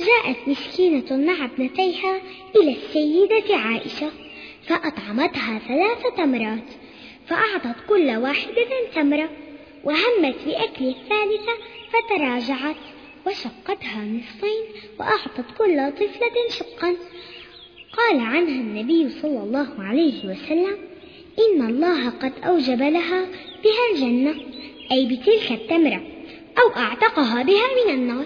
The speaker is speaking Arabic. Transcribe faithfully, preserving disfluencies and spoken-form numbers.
جاءت مسكينة مع ابنتيها إلى السيدة عائشة فأطعمتها ثلاث تمرات، فأعطت كل واحدة تمرة، وهمت بأكل الثالثة فتراجعت وشقتها نصفين وأعطت كل طفلة شقا. قال عنها النبي صلى الله عليه وسلم: إن الله قد أوجب لها بها الجنة، أي بتلك التمرة، أو أعتقها بها من النار.